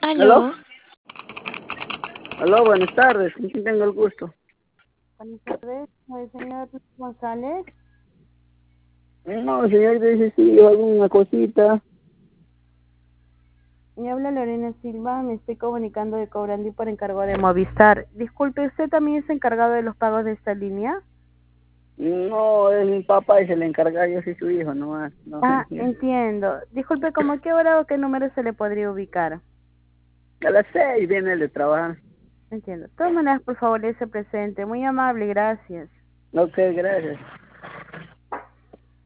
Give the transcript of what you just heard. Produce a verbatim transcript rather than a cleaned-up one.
¿Aló? Aló, Aló, buenas tardes. ¿Con quién tengo el gusto? buenas tardes, soy señor González. No, señor, dice sí, alguna cosita. Me habla Lorena Silva, me estoy comunicando de Cobrandi por encargo de Movistar. Disculpe, ¿usted también es encargado de los pagos de esta línea? No, es mi papá y se le encarga, yo soy su hijo nomás. No, Ah, entiendo. Disculpe, ¿cómo qué hora o qué número se le podría ubicar? a las seis viene el de trabajar. Entiendo. De todas maneras, por favor, ese presente. Muy amable, gracias. Ok, gracias.